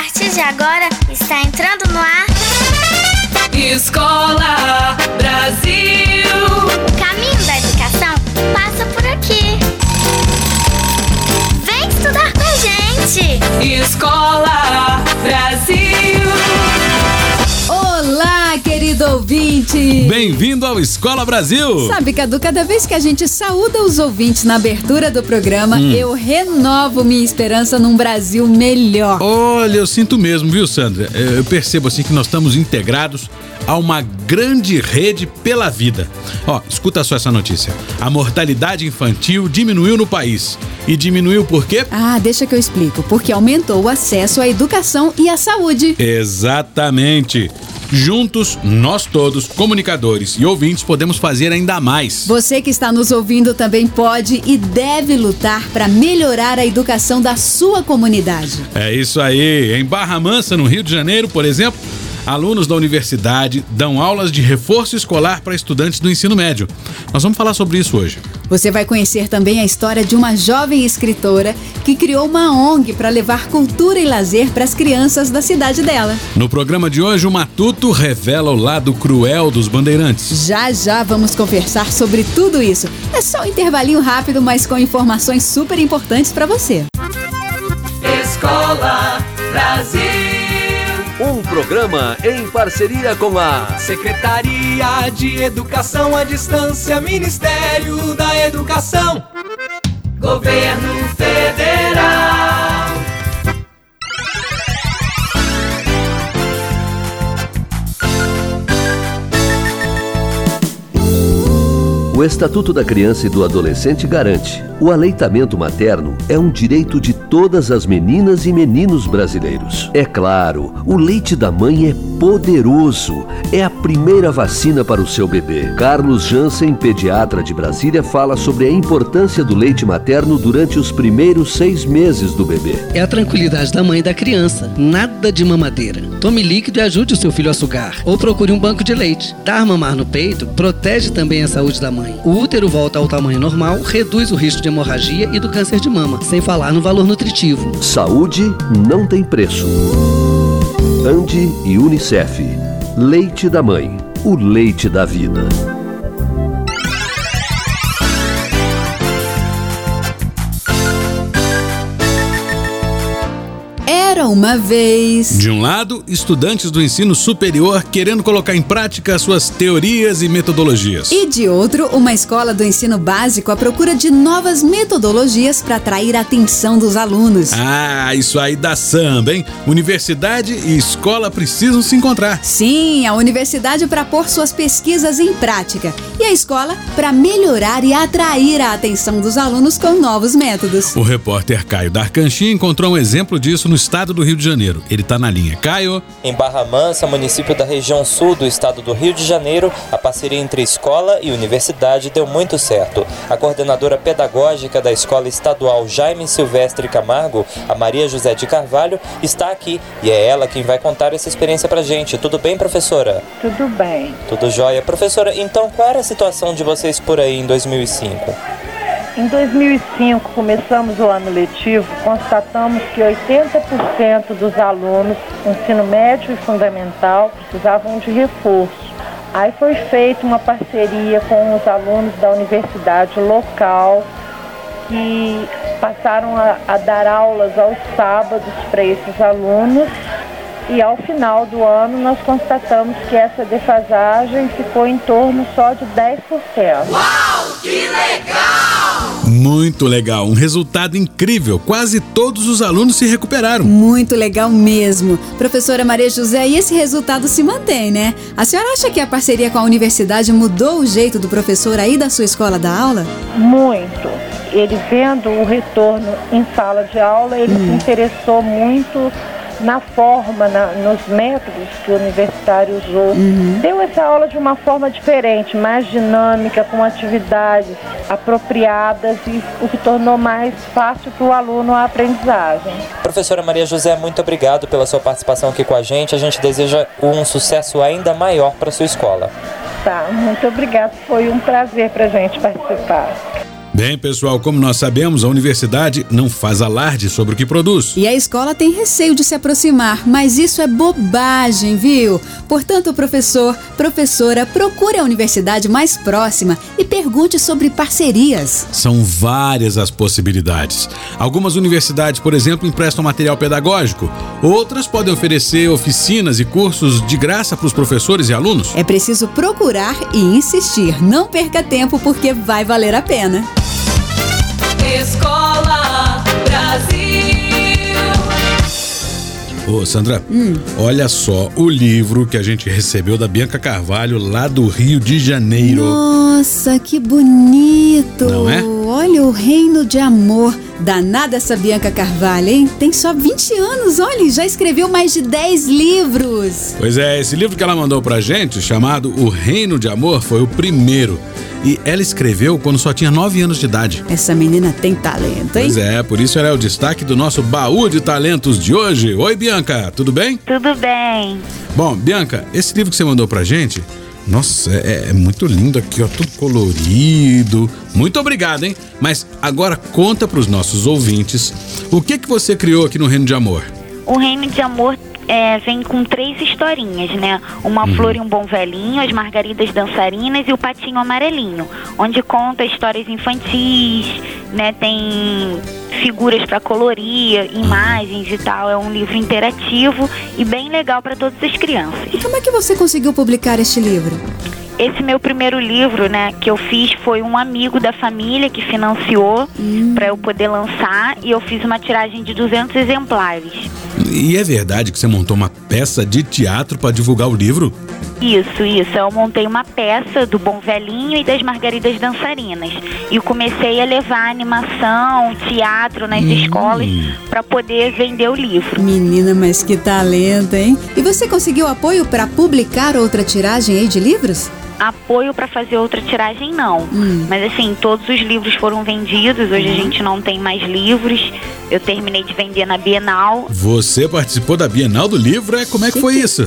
partir de agora, está entrando no ar Escola Brasil. O caminho da educação passa por aqui. Vem estudar com a gente. Escola Brasil. Olá, querido ouvinte! Bem-vindo ao Escola Brasil! Sabe, Cadu, cada vez que a gente saúda os ouvintes na abertura do programa, eu renovo minha esperança num Brasil melhor. Olha, eu sinto mesmo, viu, Sandra? Eu percebo assim que nós estamos integrados a uma grande rede pela vida. Ó, escuta só essa notícia. A mortalidade infantil diminuiu no país. E diminuiu por quê? Ah, deixa que eu explico. Porque aumentou o acesso à educação e à saúde. Exatamente. Juntos, nós todos, comunicadores e ouvintes, podemos fazer ainda mais. Você que está nos ouvindo também pode e deve lutar para melhorar a educação da sua comunidade. É isso aí. Em Barra Mansa, no Rio de Janeiro, por exemplo, alunos da universidade dão aulas de reforço escolar para estudantes do ensino médio. Nós vamos falar sobre isso hoje. Você vai conhecer também a história de uma jovem escritora que criou uma ONG para levar cultura e lazer para as crianças da cidade dela. No programa de hoje, o Matuto revela o lado cruel dos bandeirantes. Já vamos conversar sobre tudo isso. É só um intervalinho rápido, mas com informações super importantes para você. Escola Brasil. Um programa em parceria com a Secretaria de Educação à Distância, Ministério da Educação, Governo Federal. O Estatuto da Criança e do Adolescente garante: o aleitamento materno é um direito de todas as meninas e meninos brasileiros. É claro, o leite da mãe é poderoso. É a primeira vacina para o seu bebê. Carlos Jansen, pediatra de Brasília, fala sobre a importância do leite materno durante os primeiros 6 meses do bebê. É a tranquilidade da mãe e da criança. Nada de mamadeira. Tome líquido e ajude o seu filho a sugar. Ou procure um banco de leite. Dar mamar no peito protege também a saúde da mãe. O útero volta ao tamanho normal, reduz o risco de hemorragia e do câncer de mama, sem falar no valor nutritivo. Saúde não tem preço. Andi e Unicef. Leite da mãe, o leite da vida. Era uma vez... De um lado, estudantes do ensino superior querendo colocar em prática suas teorias e metodologias. E de outro, uma escola do ensino básico à procura de novas metodologias para atrair a atenção dos alunos. Ah, isso aí dá samba, hein? Universidade e escola precisam se encontrar. Sim, a universidade para pôr suas pesquisas em prática e a escola para melhorar e atrair a atenção dos alunos com novos métodos. O repórter Caio Darcanchin encontrou um exemplo disso no estado do Rio de Janeiro. Ele tá na linha. Caio. Em Barra Mansa, município da região sul do estado do Rio de Janeiro, a parceria entre escola e universidade deu muito certo. A coordenadora pedagógica da Escola Estadual Jaime Silvestre Camargo, a Maria José de Carvalho, está aqui e é ela quem vai contar essa experiência pra gente. Tudo bem, professora? Tudo bem. Tudo jóia. Professora, então qual era a situação de vocês por aí em 2005? Em 2005, começamos o ano letivo, constatamos que 80% dos alunos do ensino médio e fundamental precisavam de reforço. Aí foi feita uma parceria com os alunos da universidade local, que passaram a dar aulas aos sábados para esses alunos. E ao final do ano nós constatamos que essa defasagem ficou em torno só de 10%. Uau, que legal! Muito legal, um resultado incrível. Quase todos os alunos se recuperaram. Muito legal mesmo. Professora Maria José, e esse resultado se mantém, né? A senhora acha que a parceria com a universidade mudou o jeito do professor aí da sua escola dar aula? Muito. Ele vendo o retorno em sala de aula, ele se interessou muito na forma, nos métodos que o universitário usou. Deu essa aula de uma forma diferente, mais dinâmica, com atividades apropriadas e o que tornou mais fácil para o aluno a aprendizagem. Professora Maria José, muito obrigado pela sua participação aqui com a gente. A gente deseja um sucesso ainda maior para a sua escola. Tá, muito obrigada. Foi um prazer para a gente participar. Bem, pessoal, como nós sabemos, a universidade não faz alarde sobre o que produz. E a escola tem receio de se aproximar, mas isso é bobagem, viu? Portanto, professor, professora, procure a universidade mais próxima e pergunte sobre parcerias. São várias as possibilidades. Algumas universidades, por exemplo, emprestam material pedagógico. Outras podem oferecer oficinas e cursos de graça para os professores e alunos. É preciso procurar e insistir. Não perca tempo, porque vai valer a pena. Escola Brasil. Ô, Sandra, olha só o livro que a gente recebeu da Bianca Carvalho, lá do Rio de Janeiro. Nossa, que bonito! Não é? Olha, O Reino de Amor. Danada essa Bianca Carvalho, hein? Tem só 20 anos, olha, já escreveu mais de 10 livros. Pois é, esse livro que ela mandou pra gente, chamado O Reino de Amor, foi o primeiro. E ela escreveu quando só tinha 9 anos de idade. Essa menina tem talento, hein? Pois é, por isso ela é o destaque do nosso baú de talentos de hoje. Oi, Bianca, tudo bem? Tudo bem. Bom, Bianca, esse livro que você mandou pra gente, nossa, é muito lindo aqui, ó, tudo colorido. Muito obrigado, hein? Mas agora conta pros nossos ouvintes o que você criou aqui no Reino de Amor. O Reino de Amor vem com 3 historinhas, né? Uma Flor e um Bom Velhinho, As Margaridas Dançarinas e O Patinho Amarelinho, onde conta histórias infantis, né? Tem figuras para colorir, imagens e tal. É um livro interativo e bem legal para todas as crianças. E como é que você conseguiu publicar este livro? Esse meu primeiro livro, né, que eu fiz, foi um amigo da família que financiou para eu poder lançar, e eu fiz uma tiragem de 200 exemplares. E é verdade que você montou uma peça de teatro para divulgar o livro? Isso. Eu montei uma peça do Bom Velhinho e das Margaridas Dançarinas. E eu comecei a levar animação, teatro nas escolas para poder vender o livro. Menina, mas que talento, hein? E você conseguiu apoio para publicar outra tiragem aí de livros? Apoio para fazer outra tiragem, não. Mas assim, todos os livros foram vendidos. Hoje a gente não tem mais livros. Eu terminei de vender na Bienal. Você participou da Bienal do livro? Como é que foi isso?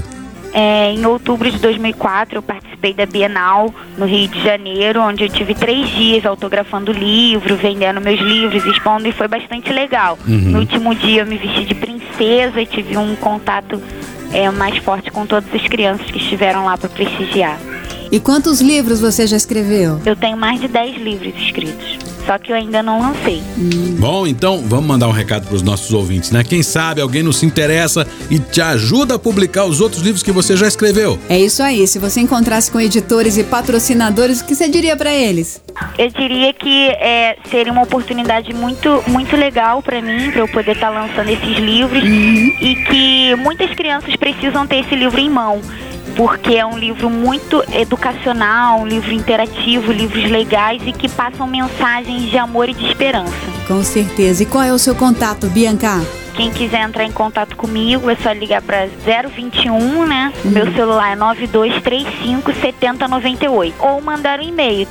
Em outubro de 2004, eu participei da Bienal no Rio de Janeiro, onde eu tive 3 dias autografando o livro, vendendo meus livros, expondo, e foi bastante legal. No último dia eu me vesti de princesa e tive um contato mais forte com todas as crianças que estiveram lá para prestigiar. E quantos livros você já escreveu? Eu tenho mais de 10 livros escritos, só que eu ainda não lancei. Bom, então vamos mandar um recado para os nossos ouvintes, né? Quem sabe alguém não se interessa e te ajuda a publicar os outros livros que você já escreveu. É isso aí. Se você encontrasse com editores e patrocinadores, o que você diria para eles? Eu diria que seria uma oportunidade muito, muito legal para mim, para eu poder estar lançando esses livros, e que muitas crianças precisam ter esse livro em mão, porque é um livro muito educacional, um livro interativo, livros legais e que passam mensagens de amor e de esperança. Com certeza. E qual é o seu contato, Bianca? Quem quiser entrar em contato comigo é só ligar para 021, né? Meu celular é 9235-7098. Ou mandar um e-mail,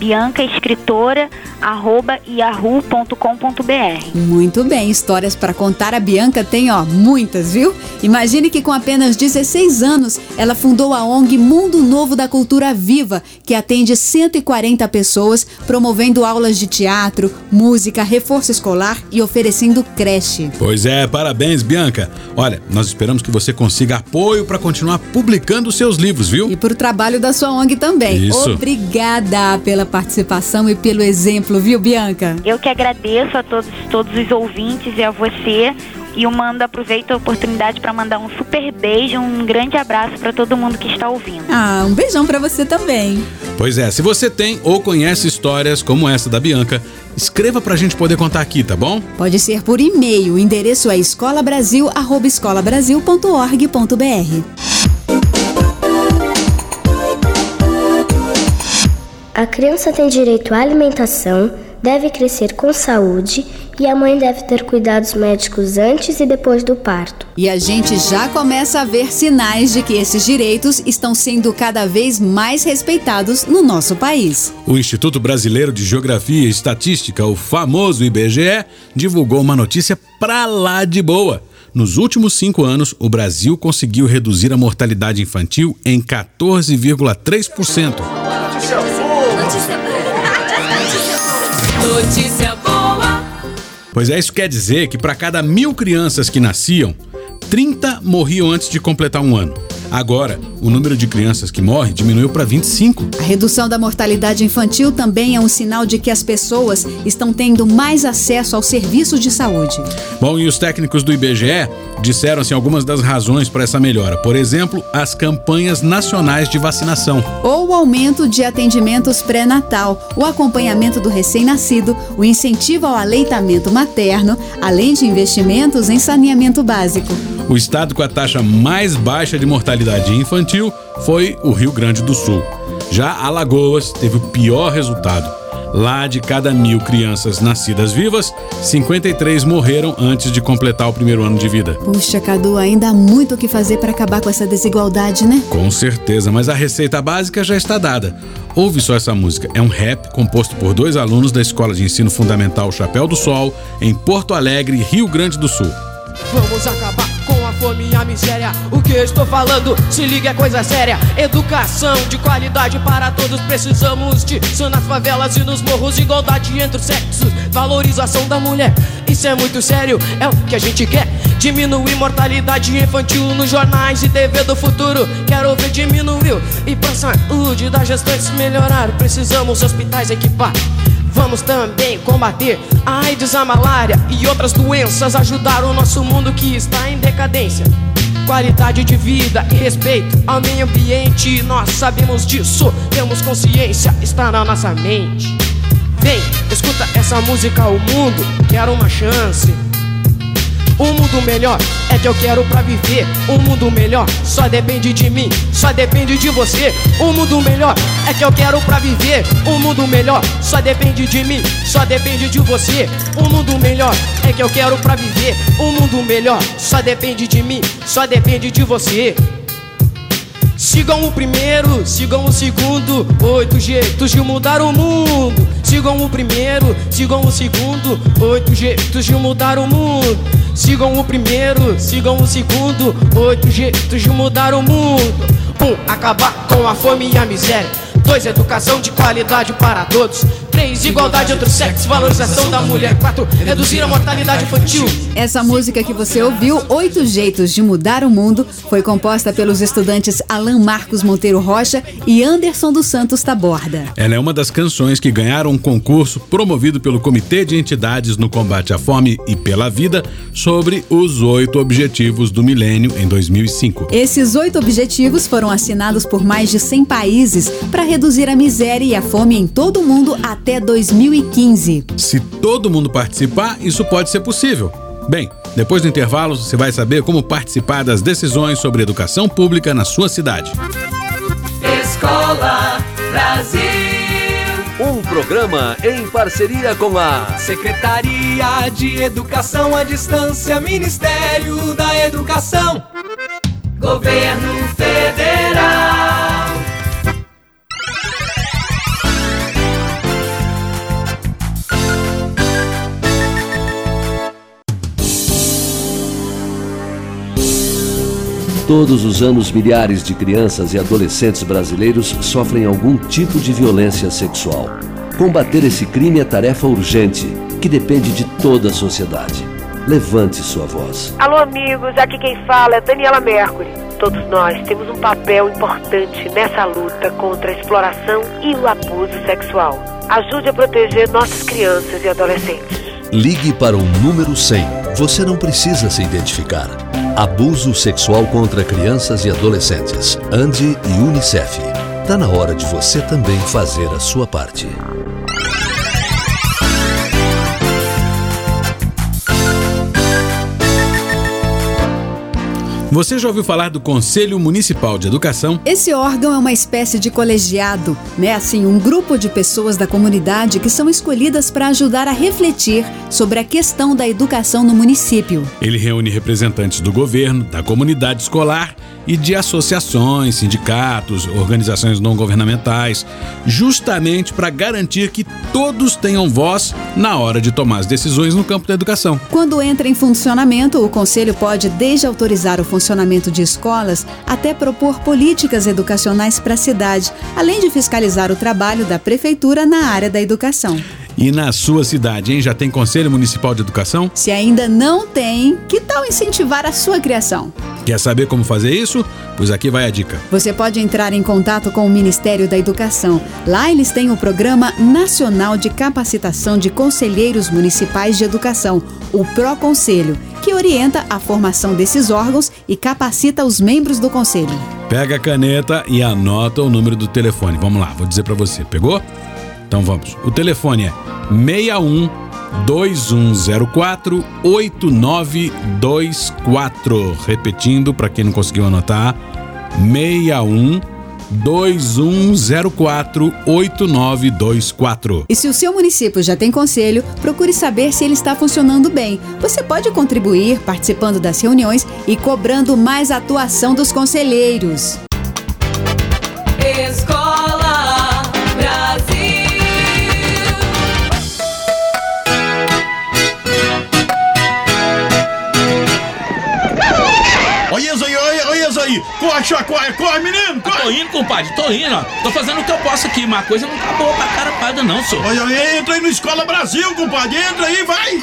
biancaescritora@yahoo.com.br. Muito bem, histórias para contar a Bianca tem, muitas, viu? Imagine que com apenas 16 anos, ela fundou a ONG Mundo Novo da Cultura Viva, que atende 140 pessoas, promovendo aulas de teatro, música, reforço escolar e oferecendo creche. Pois é, parabéns, Bianca. Olha, nós esperamos que você consiga apoio para continuar publicando os seus livros, viu? E por trabalho da sua ONG também. Isso. Obrigada pela participação e pelo exemplo, viu, Bianca? Eu que agradeço a todos os ouvintes e a você. E eu aproveito a oportunidade para mandar um super beijo, um grande abraço para todo mundo que está ouvindo. Um beijão para você também. Pois é, se você tem ou conhece histórias como essa da Bianca, escreva pra gente poder contar aqui, tá bom? Pode ser por e-mail, o endereço é escolabrasil@escolabrasil.org.br. A criança tem direito à alimentação, deve crescer com saúde e a mãe deve ter cuidados médicos antes e depois do parto. E a gente já começa a ver sinais de que esses direitos estão sendo cada vez mais respeitados no nosso país. O Instituto Brasileiro de Geografia e Estatística, o famoso IBGE, divulgou uma notícia pra lá de boa. Nos últimos 5 anos, o Brasil conseguiu reduzir a mortalidade infantil em 14,3%. notícia boa. Pois é, isso quer dizer que para cada 1.000 crianças que nasciam, 30 morriam antes de completar um ano. Agora, o número de crianças que morrem diminuiu para 25. A redução da mortalidade infantil também é um sinal de que as pessoas estão tendo mais acesso aos serviços de saúde. Bom, e os técnicos do IBGE disseram assim, algumas das razões para essa melhora. Por exemplo, as campanhas nacionais de vacinação. Ou o aumento de atendimentos pré-natal, o acompanhamento do recém-nascido, o incentivo ao aleitamento materno, além de investimentos em saneamento básico. O estado com a taxa mais baixa de mortalidade infantil foi o Rio Grande do Sul. Já Alagoas teve o pior resultado. Lá, de cada 1.000 crianças nascidas vivas, 53 morreram antes de completar o primeiro ano de vida. Puxa, Cadu, ainda há muito o que fazer para acabar com essa desigualdade, né? Com certeza, mas a receita básica já está dada. Ouve só essa música. É um rap composto por 2 alunos da Escola de Ensino Fundamental Chapéu do Sol, em Porto Alegre, Rio Grande do Sul. Vamos acabar com a fome e a miséria. O que eu estou falando, se liga, é coisa séria. Educação de qualidade para todos. Precisamos disso nas favelas e nos morros. Igualdade entre os sexos, valorização da mulher. Isso é muito sério, é o que a gente quer. Diminuir mortalidade infantil nos jornais e TV do futuro. Quero ver diminuiu. E pra saúde das gestantes melhorar, precisamos hospitais equipar. Vamos também combater a AIDS, a malária e outras doenças. Ajudar o nosso mundo que está em decadência. Qualidade de vida e respeito ao meio ambiente. Nós sabemos disso, temos consciência, está na nossa mente. Vem, escuta essa música, o mundo quer uma chance. Um mundo melhor é que eu quero pra viver. Um mundo melhor só depende de mim, só depende de você. Um mundo melhor é que eu quero pra viver. Um mundo melhor só depende de mim, só depende de você. Um mundo melhor é que eu quero pra viver. Um mundo melhor só depende de mim, só depende de você. Sigam o primeiro, sigam o segundo, 8 jeitos de mudar o mundo. Sigam o primeiro, sigam o segundo, 8 jeitos de mudar o mundo. Sigam o primeiro, sigam o segundo, 8 jeitos de mudar o mundo. 1. Acabar com a fome e a miséria. 2. Educação de qualidade para todos. 3. Igualdade entre os sexos, valorização da mulher. 4. Reduzir a mortalidade infantil. Essa música que você ouviu, 8 Jeitos de Mudar o Mundo, foi composta pelos estudantes Alan Marcos Monteiro Rocha e Anderson dos Santos Taborda. Ela é uma das canções que ganharam um concurso promovido pelo Comitê de Entidades no Combate à Fome e pela Vida sobre os 8 Objetivos do Milênio em 2005. Esses 8 objetivos foram assinados por mais de 100 países para reduzir a miséria e a fome em todo o mundo até 2015. Se todo mundo participar, isso pode ser possível. Bem, depois do intervalo, você vai saber como participar das decisões sobre educação pública na sua cidade. Escola Brasil. Um programa em parceria com a Secretaria de Educação à Distância, Ministério da Educação, Governo Federal. Todos os anos, milhares de crianças e adolescentes brasileiros sofrem algum tipo de violência sexual. Combater esse crime é tarefa urgente, que depende de toda a sociedade. Levante sua voz. Alô, amigos, aqui quem fala é Daniela Mercury. Todos nós temos um papel importante nessa luta contra a exploração e o abuso sexual. Ajude a proteger nossas crianças e adolescentes. Ligue para o número 100. Você não precisa se identificar. Abuso sexual contra crianças e adolescentes. ANDI e UNICEF. Tá na hora de você também fazer a sua parte. Você já ouviu falar do Conselho Municipal de Educação? Esse órgão é uma espécie de colegiado, né? Assim, um grupo de pessoas da comunidade que são escolhidas para ajudar a refletir sobre a questão da educação no município. Ele reúne representantes do governo, da comunidade escolar e de associações, sindicatos, organizações não governamentais, justamente para garantir que todos tenham voz na hora de tomar as decisões no campo da educação. Quando entra em funcionamento, o Conselho pode desde autorizar o funcionamento de escolas até propor políticas educacionais para a cidade, além de fiscalizar o trabalho da Prefeitura na área da educação. E na sua cidade, hein? Já tem Conselho Municipal de Educação? Se ainda não tem, que tal incentivar a sua criação? Quer saber como fazer isso? Pois aqui vai a dica. Você pode entrar em contato com o Ministério da Educação. Lá eles têm o Programa Nacional de Capacitação de Conselheiros Municipais de Educação, o Proconselho, que orienta a formação desses órgãos e capacita os membros do Conselho. Pega a caneta e anota o número do telefone. Vamos lá, vou dizer pra você. Pegou? Então vamos. O telefone é 61 2104 8924. Repetindo, para quem não conseguiu anotar, 61 2104 8924. E se o seu município já tem conselho, procure saber se ele está funcionando bem. Você pode contribuir participando das reuniões e cobrando mais atuação dos conselheiros. Escola Brasil. Olha isso aí. Corre, Chacoalha, corre, menino, corre. Tô indo, compadre, tô indo, ó. Tô fazendo o que eu posso aqui, mas a coisa não tá boa pra carapada não, senhor. Olha, entra aí no Escola Brasil, compadre, entra aí, vai.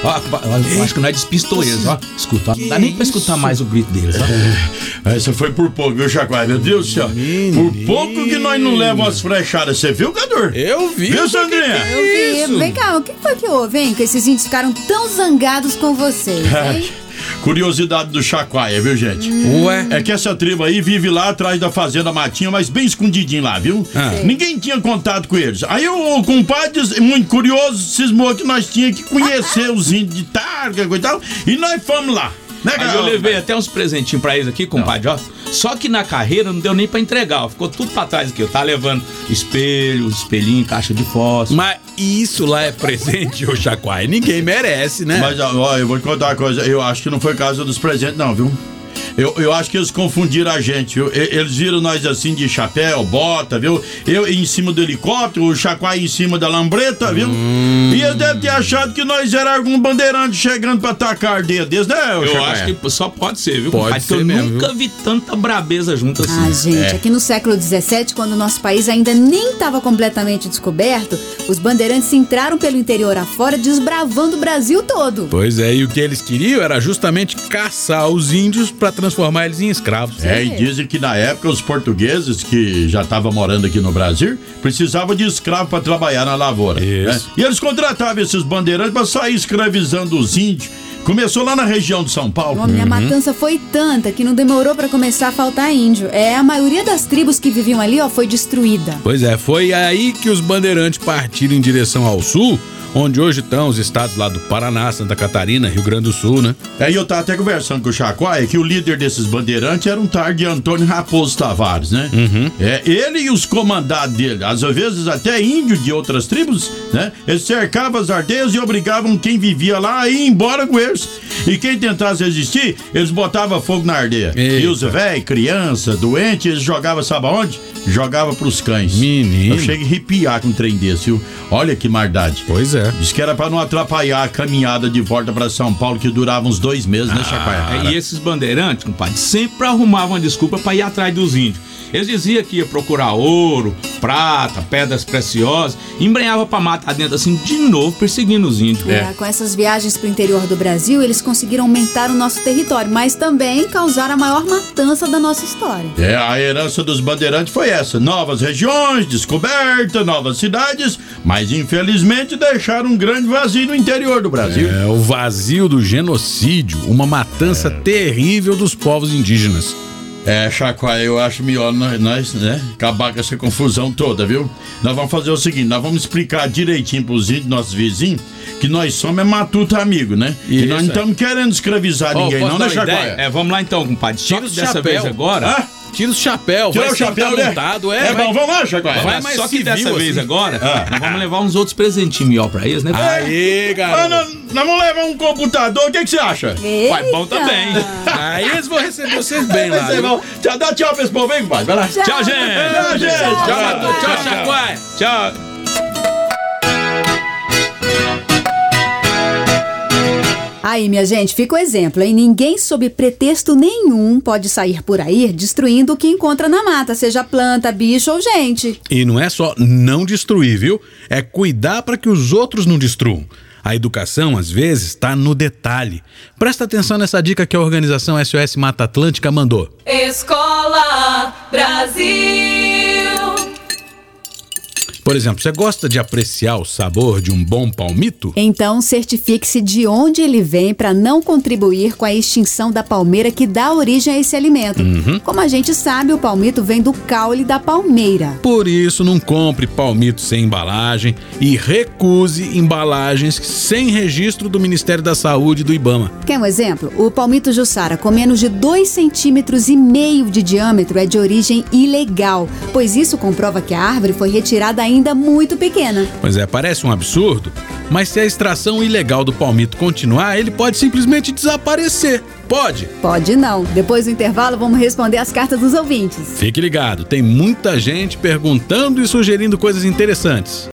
Eu acho que nós despistou eles, ó. Escuta, não dá nem pra escutar mais o grito deles, ó. Essa foi por pouco, viu, Chacoalha? Meu Deus do céu. Por pouco que nós não levamos as frechadas. Você viu, Cador? Eu vi. Viu, Sandrinha? Eu vi. Vem cá, o que foi que houve, hein? Que esses índios ficaram tão zangados com vocês, hein? Curiosidade do Chacoalha, viu, gente? Ué? É que essa tribo aí vive lá atrás da fazenda Matinha, mas bem escondidinho lá, viu? Ninguém tinha contato com eles. Aí o compadre, muito curioso, cismou que nós tínhamos que conhecer os índios de Targa e tal, e nós fomos lá. Aí eu levei até uns presentinhos pra eles aqui, compadre, ó. Só que na carreira não deu nem pra entregar, ó. Ficou tudo pra trás aqui. Eu tava levando espelhinho, caixa de fósforo. Mas isso lá é presente, ô Chacoalha? Ninguém merece, né? Mas, ó, eu vou te contar uma coisa. Eu acho que não foi causa dos presentes, não, viu? Eu acho que eles confundiram a gente, viu? Eles viram nós assim de chapéu, bota, viu? Eu em cima do helicóptero, o Chacoalha em cima da lambreta, viu? E eles devem ter achado que nós era algum bandeirante chegando pra atacar deles, né, Eu Chacoalha? acho que só pode ser, viu, Pode compadre? ser Porque eu mesmo, nunca viu? vi tanta brabeza junto assim. Ah, gente, aqui no século XVII, quando o nosso país ainda nem estava completamente descoberto, os bandeirantes entraram pelo interior afora, desbravando o Brasil todo. Pois é, e o que eles queriam era justamente caçar os índios pra transformar eles em escravos. E dizem que na época os portugueses que já estavam morando aqui no Brasil precisavam de escravo para trabalhar na lavoura. Né? E eles contratavam esses bandeirantes para sair escravizando os índios. Começou lá na região de São Paulo. A matança foi tanta que não demorou para começar a faltar índio. A maioria das tribos que viviam ali, ó, foi destruída. Pois é, foi aí que os bandeirantes partiram em direção ao sul, onde hoje estão os estados lá do Paraná, Santa Catarina, Rio Grande do Sul, né? E eu tava até conversando com o Chacoalha que o líder desses bandeirantes era um tal de Antônio Raposo Tavares, né? Ele e os comandados dele, às vezes até índios de outras tribos, né? Eles cercavam as aldeias e obrigavam quem vivia lá a ir embora com eles. E quem tentasse resistir, eles botavam fogo na aldeia. E os velhos, criança, doente, eles jogavam, sabe aonde? Jogava pros cães. Menino. Eu chego a arrepiar com um trem desse, viu? Olha que maldade. Pois é. Diz que era pra não atrapalhar a caminhada de volta pra São Paulo, que durava uns 2 meses, né, Chacoalha? E esses bandeirantes, compadre, sempre arrumavam uma desculpa pra ir atrás dos índios. Eles diziam que ia procurar ouro, prata, pedras preciosas, embrenhava pra matar dentro assim, de novo, perseguindo os índios. Com essas viagens pro interior do Brasil, eles conseguiram aumentar o nosso território, mas também causaram a maior matança da nossa história. A herança dos bandeirantes foi essa: novas regiões, descoberta, novas cidades, mas infelizmente deixaram um grande vazio no interior do Brasil. O vazio do genocídio, uma matança terrível dos povos indígenas. Chacoalha, eu acho melhor nós, né, acabar com essa confusão toda, viu? Nós vamos fazer o seguinte, nós vamos explicar direitinho pros índios, nossos vizinhos, que nós somos matuto amigo, né? E nós não estamos querendo escravizar ninguém, não, né, Chacoalha? Vamos lá então, compadre. Só que dessa vez agora... Tira o chapéu, tira o chapéu, né? Montado, bom, vamos lá, Chacoalha. Vai, mas só que dessa vez assim. Agora, nós vamos levar uns outros presentinhos melhor pra eles, né? Aê, garoto. Nós vamos levar um computador, o que você acha? Vai, bom também. Aí eles vão receber vocês bem lá. Tchau, dá tchau pra esse povo aí, compadre. Vai lá. Tchau, gente. Tchau, gente. Tchau, Matu. Tchau, Chacoalha. Tchau. Aí, minha gente, fica o exemplo, hein? Ninguém sob pretexto nenhum pode sair por aí destruindo o que encontra na mata, seja planta, bicho ou gente. E não é só não destruir, viu? É cuidar para que os outros não destruam. A educação, às vezes, está no detalhe. Presta atenção nessa dica que a organização SOS Mata Atlântica mandou. Escola Brasil. Por exemplo, você gosta de apreciar o sabor de um bom palmito? Então, certifique-se de onde ele vem para não contribuir com a extinção da palmeira que dá origem a esse alimento. Como a gente sabe, o palmito vem do caule da palmeira. Por isso, não compre palmito sem embalagem e recuse embalagens sem registro do Ministério da Saúde e do IBAMA. Quer um exemplo? O palmito Jussara, com menos de 2,5 centímetros de diâmetro, é de origem ilegal, pois isso comprova que a árvore foi retirada ainda muito pequena. Pois é, parece um absurdo, mas se a extração ilegal do palmito continuar, ele pode simplesmente desaparecer. Pode? Pode não. Depois do intervalo, vamos responder as cartas dos ouvintes. Fique ligado, tem muita gente perguntando e sugerindo coisas interessantes.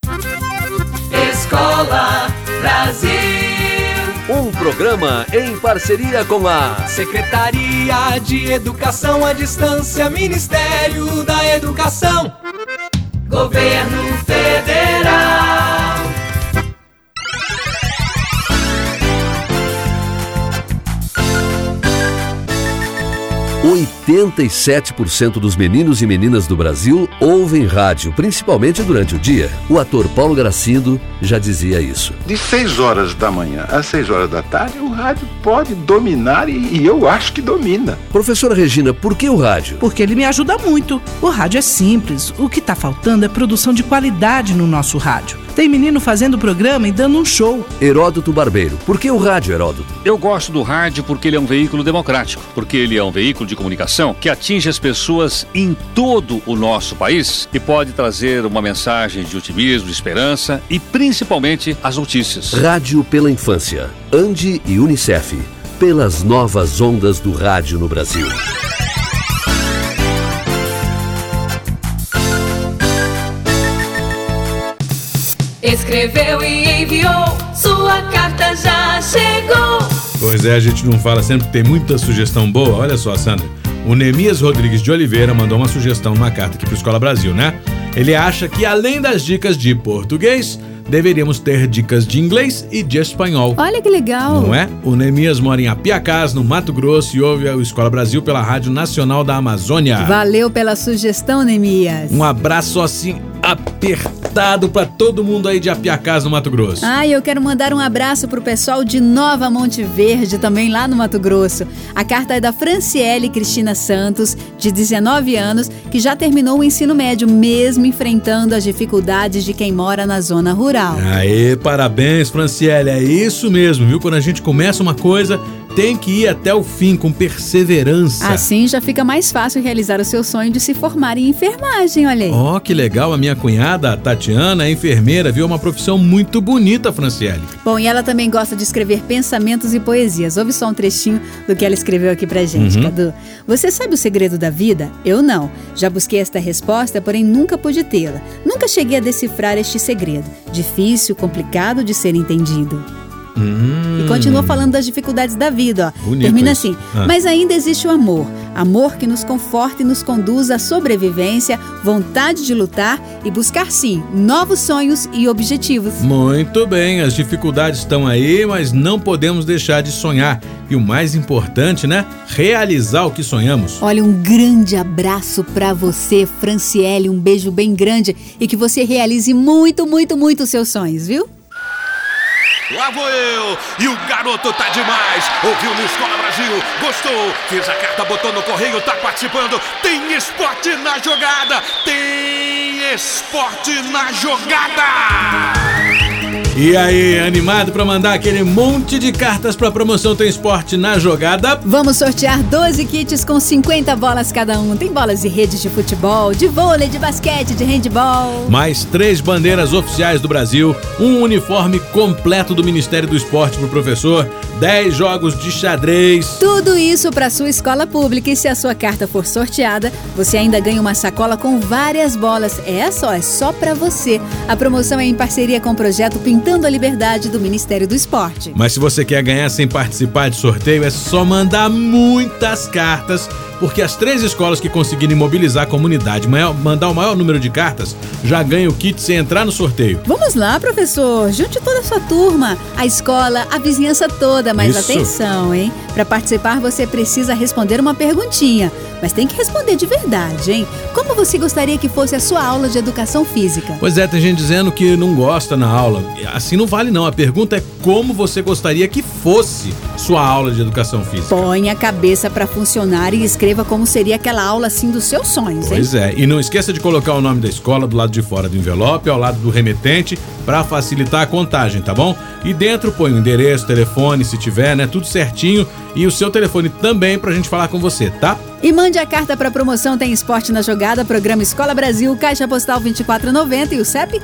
Escola Brasil. Um programa em parceria com a Secretaria de Educação à Distância, Ministério da Educação, Governo Federal. 87% dos meninos e meninas do Brasil ouvem rádio, principalmente durante o dia. O ator Paulo Gracindo já dizia isso. De 6 horas da manhã às 6 horas da tarde, o rádio pode dominar e eu acho que domina. Professora Regina, por que o rádio? Porque ele me ajuda muito. O rádio é simples. O que está faltando é produção de qualidade no nosso rádio. Tem menino fazendo programa e dando um show. Heródoto Barbeiro, por que o rádio, Heródoto? Eu gosto do rádio porque ele é um veículo democrático, porque ele é um veículo de comunicação que atinge as pessoas em todo o nosso país e pode trazer uma mensagem de otimismo, de esperança e principalmente as notícias. Rádio pela Infância, Andi e Unicef, pelas novas ondas do rádio no Brasil. Escreveu e enviou, sua carta já chegou. Pois é, a gente não fala sempre que tem muita sugestão boa. Olha só, Sandra, o Nemias Rodrigues de Oliveira mandou uma sugestão numa carta aqui pro Escola Brasil, né? Ele acha que além das dicas de português, deveríamos ter dicas de inglês e de espanhol. Olha que legal! Não é? O Nemias mora em Apiacás, no Mato Grosso, e ouve a Escola Brasil pela Rádio Nacional da Amazônia. Valeu pela sugestão, Nemias. Um abraço assim apertado pra todo mundo aí de Apiacás, no Mato Grosso. Eu quero mandar um abraço pro pessoal de Nova Monte Verde, também lá no Mato Grosso. A carta é da Franciele Cristina Santos, de 19 anos, que já terminou o ensino médio, mesmo enfrentando as dificuldades de quem mora na zona rural. Aê, parabéns, Franciele, é isso mesmo, viu? Quando a gente começa uma coisa, tem que ir até o fim, com perseverança. Assim já fica mais fácil realizar o seu sonho de se formar em enfermagem, olha aí. Ó, que legal, a minha cunhada, a Tatiana, é enfermeira, viu? Uma profissão muito bonita, Franciele. Bom, e ela também gosta de escrever pensamentos e poesias. Ouve só um trechinho do que ela escreveu aqui pra gente, Cadu. Você sabe o segredo da vida? Eu não. Já busquei esta resposta, porém nunca pude tê-la. Nunca cheguei a decifrar este segredo. Difícil, complicado de ser entendido. E continua falando das dificuldades da vida, ó. Bonito. Termina assim. Mas ainda existe o amor. Amor que nos conforta e nos conduz à sobrevivência, vontade de lutar e buscar, sim, novos sonhos e objetivos. Muito bem, as dificuldades estão aí, mas não podemos deixar de sonhar. E o mais importante, né? Realizar o que sonhamos. Olha, um grande abraço pra você, Franciele. Um beijo bem grande e que você realize muito, muito, muito os seus sonhos, viu? Lá vou eu, e o garoto tá demais. Ouviu no Escola Brasil, gostou, fez a carta, botou no correio, tá participando. Tem esporte na jogada, tem esporte na jogada. E aí, animado pra mandar aquele monte de cartas pra promoção Tem Esporte na Jogada? Vamos sortear 12 kits com 50 bolas cada um. Tem bolas e redes de futebol, de vôlei, de basquete, de handebol. Mais 3 bandeiras oficiais do Brasil, um uniforme completo do Ministério do Esporte pro professor, 10 jogos de xadrez. Tudo isso pra sua escola pública, e se a sua carta for sorteada, você ainda ganha uma sacola com várias bolas. Essa, ó, é só pra você. A promoção é em parceria com o projeto Pintura respeitando a liberdade do Ministério do Esporte. Mas se você quer ganhar sem participar de sorteio, é só mandar muitas cartas, porque as 3 escolas que conseguirem mobilizar a comunidade, mandar o maior número de cartas, já ganham o kit sem entrar no sorteio. Vamos lá, professor, junte toda a sua turma, a escola, a vizinhança toda, mas Isso. atenção, hein? Para participar você precisa responder uma perguntinha, mas tem que responder de verdade, hein? Como você gostaria que fosse a sua aula de educação física? Pois é, tem gente dizendo que não gosta na aula. Assim não vale não, a pergunta é como você gostaria que fosse sua aula de educação física. Põe a cabeça para funcionar e escreva como seria aquela aula assim dos seus sonhos, hein? Pois é, e não esqueça de colocar o nome da escola do lado de fora do envelope, ao lado do remetente, para facilitar a contagem, tá bom? E dentro põe o endereço, telefone, se tiver, né? Tudo certinho, e o seu telefone também pra gente falar com você, tá? E mande a carta para promoção Tem Esporte na Jogada, Programa Escola Brasil, Caixa Postal 2490 e o CEP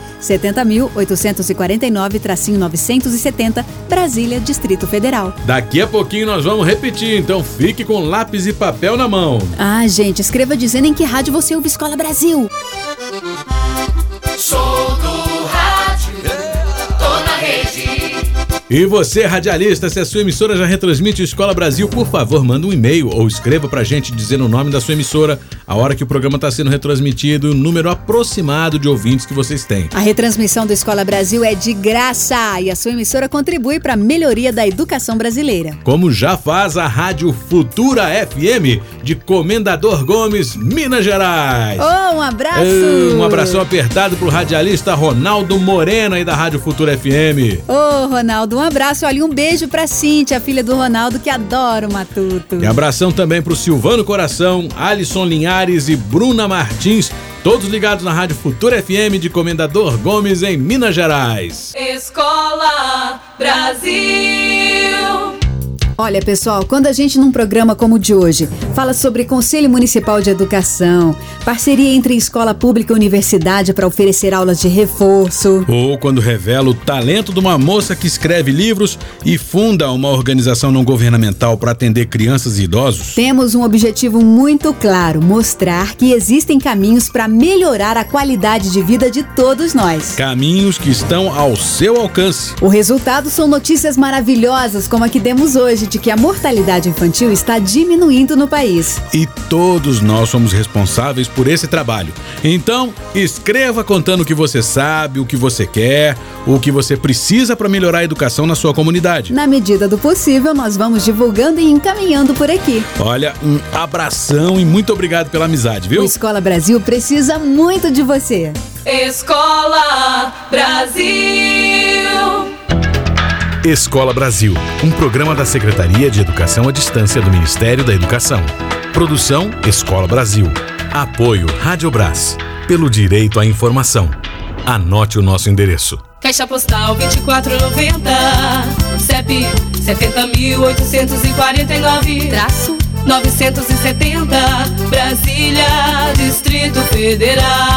70.849-970, Brasília, Distrito Federal. Daqui a pouquinho nós vamos repetir, então fique com lápis e papel na mão. Ah, gente, escreva dizendo em que rádio você ouve Escola Brasil. Show do rádio, tô na rede. E você, radialista, se a sua emissora já retransmite Escola Brasil, por favor, manda um e-mail ou escreva pra gente dizendo o nome da sua emissora, a hora que o programa está sendo retransmitido e o número aproximado de ouvintes que vocês têm. A retransmissão do Escola Brasil é de graça e a sua emissora contribui para a melhoria da educação brasileira. Como já faz a Rádio Futura FM de Comendador Gomes, Minas Gerais. Oh, um abraço! Um abração apertado pro radialista Ronaldo Moreno aí da Rádio Futura FM. Ô, Ronaldo, um abraço, olha, um beijo pra Cíntia, a filha do Ronaldo, que adora o Matuto. E abração também pro Silvano Coração, Alisson Linhares e Bruna Martins, todos ligados na Rádio Futura FM de Comendador Gomes, em Minas Gerais. Escola Brasil. Olha, pessoal, quando a gente num programa como o de hoje fala sobre Conselho Municipal de Educação, parceria entre escola pública e universidade para oferecer aulas de reforço, ou quando revela o talento de uma moça que escreve livros e funda uma organização não governamental para atender crianças e idosos, temos um objetivo muito claro: mostrar que existem caminhos para melhorar a qualidade de vida de todos nós. Caminhos que estão ao seu alcance. O resultado são notícias maravilhosas como a que demos hoje, de que a mortalidade infantil está diminuindo no país. E todos nós somos responsáveis por esse trabalho. Então, escreva contando o que você sabe, o que você quer, o que você precisa para melhorar a educação na sua comunidade. Na medida do possível, nós vamos divulgando e encaminhando por aqui. Olha, um abração e muito obrigado pela amizade, viu? O Escola Brasil precisa muito de você. Escola Brasil. Escola Brasil, um programa da Secretaria de Educação à Distância do Ministério da Educação. Produção Escola Brasil. Apoio Rádio Brás. Pelo direito à informação. Anote o nosso endereço. Caixa Postal 2490, CEP 70.849-970, Brasília, Distrito Federal.